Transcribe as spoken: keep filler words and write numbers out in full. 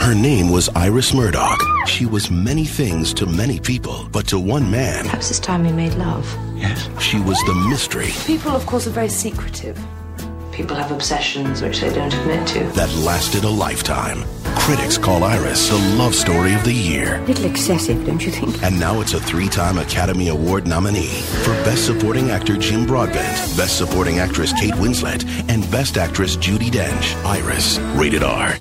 Her name was Iris Murdoch. She was many things to many people, but to one man... Perhaps this time we made love. Yes. She was the mystery. People, of course, are very secretive. People have obsessions which they don't admit to. That lasted a lifetime. Critics call Iris the love story of the year. A little excessive, don't you think? And now it's a three-time Academy Award nominee for Best Supporting Actor Jim Broadbent, Best Supporting Actress Kate Winslet, and Best Actress Judi Dench. Iris, rated R.